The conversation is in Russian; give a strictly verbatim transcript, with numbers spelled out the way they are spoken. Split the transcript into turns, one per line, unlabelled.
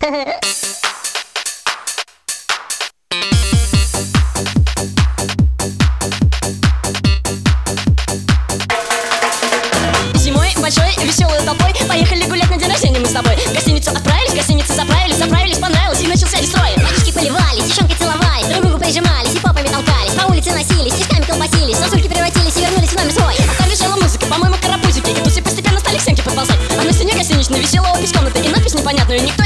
Зимой большой веселой толпой поехали гулять на день рождения мы с тобой. В гостиницу отправились, в гостинице заправились, заправились, понравилось и начался дестрой.
Водички поливались, девчонки целовались, друг другу прижимались и попами толкались. По улице носились, стишками колбасились, сосульки превратились и вернулись в номер свой.
А там визжала музыка, по-моему, карапузики, и тут все постепенно стали к стенке подползать. А на стене гостиничной висела опись комнаты и надпись непонятную, и никто